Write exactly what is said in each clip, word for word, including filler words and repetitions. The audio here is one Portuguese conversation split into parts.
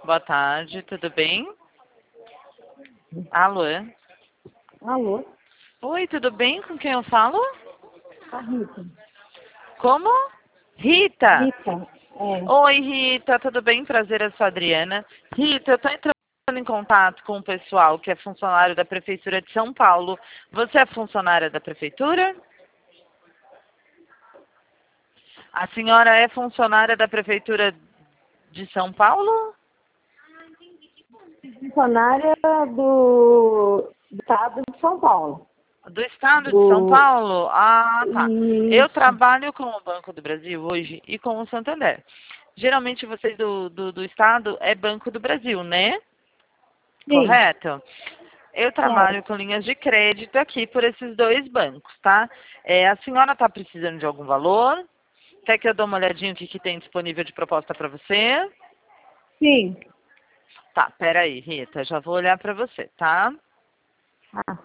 Boa tarde, tudo bem? Alô? Alô? Oi, tudo bem? Com quem eu falo? A Rita. Como? Rita. Rita, é. Oi, Rita, tudo bem? Prazer, eu sou a Adriana. Rita, eu estou entrando em contato com o pessoal que é funcionário da Prefeitura de São Paulo. Você é funcionária da Prefeitura? A senhora é funcionária da Prefeitura de São Paulo? Funcionária do, do Estado de São Paulo. Do Estado de São Do, Paulo? Ah, tá. Eu isso. trabalho com o Banco do Brasil hoje e com o Santander. Geralmente vocês do, do, do Estado é Banco do Brasil, né? Sim, Correto? Eu trabalho certo. com linhas de crédito aqui por esses dois bancos, tá? É, a senhora está precisando de algum valor? Quer que eu dê uma olhadinha o que, que tem disponível de proposta para você? Sim. Tá, peraí, Rita, já vou olhar para você, tá? Ah,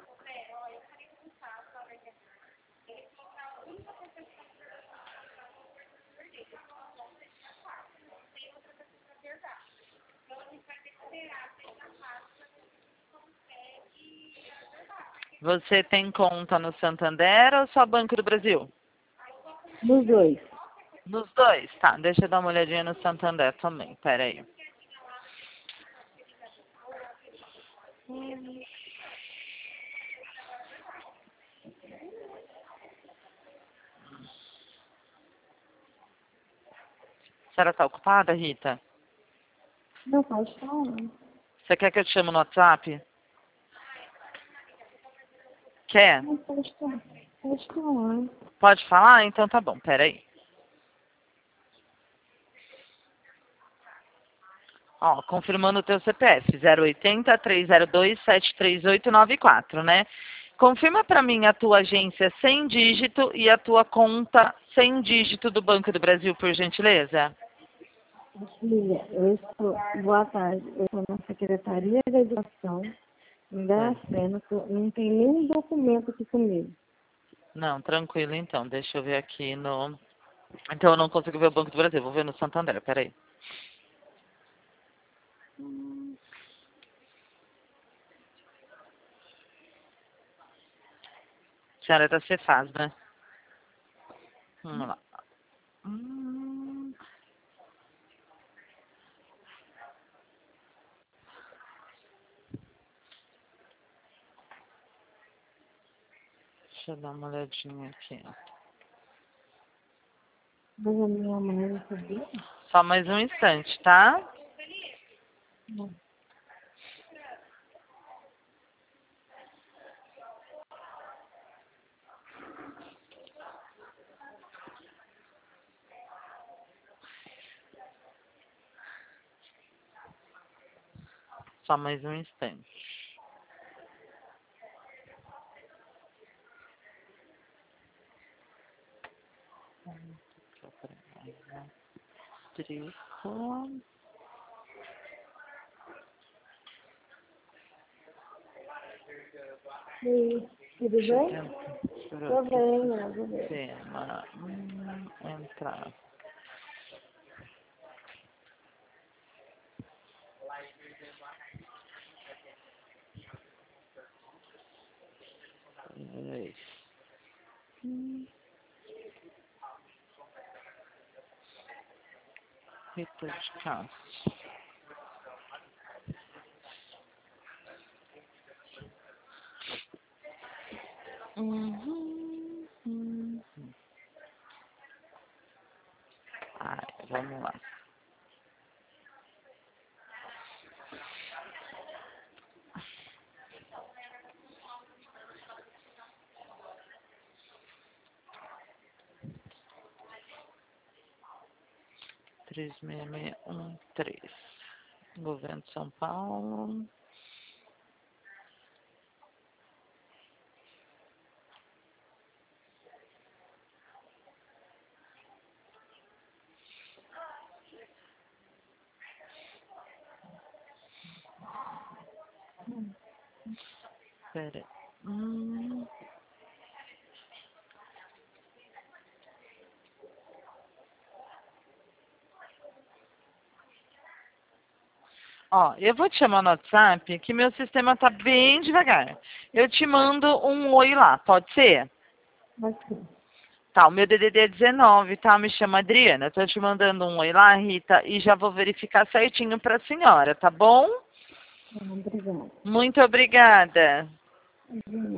Você tem conta no Santander ou só Banco do Brasil? dos dois. Nos dois? Tá, deixa eu dar uma olhadinha no Santander também, peraí. A senhora está ocupada, Rita? Não pode falar. Você quer que eu te chame no WhatsApp? Quer? Não pode falar. Pode falar. Pode falar? Então tá bom, peraí. Ó, confirmando o teu C P F, zero oitenta, trezentos e dois, sete três oito nove quatro, né? Confirma para mim a tua agência sem dígito e a tua conta sem dígito do Banco do Brasil, por gentileza. Filha, eu estou. Boa tarde. Eu estou na Secretaria da Educação, em É. Dracena, não tem nenhum documento aqui comigo. Não, tranquilo então, deixa eu ver aqui no... Então eu não consigo ver o Banco do Brasil, vou ver no Santander, peraí. A senhora é da Cefaz, né? Vamos lá. Hum, Deixa eu dar uma olhadinha aqui. Mas a minha mãe não sabia? Só mais um instante, tá? Não. Só mais um instante. Trico. Sim. Tudo Deixa eu bem? tentar. Por Tô aqui, bem, graças a Deus. sistema. Hum, entrar. Peraí. Hum, Rita de Castro. Uhum, uhum. Ai, vamos lá. três seis seis um três. Governo de São Paulo. Peraí. Hum. Ó, eu vou te chamar no WhatsApp, que meu sistema tá bem devagar. Eu te mando um oi lá, pode ser? Pode ser. Tá, o meu D D D é dezenove, tá? Me chama Adriana. Eu tô te mandando um oi lá, Rita, e já vou verificar certinho pra senhora, tá bom? Obrigada. Muito obrigada. Uhum.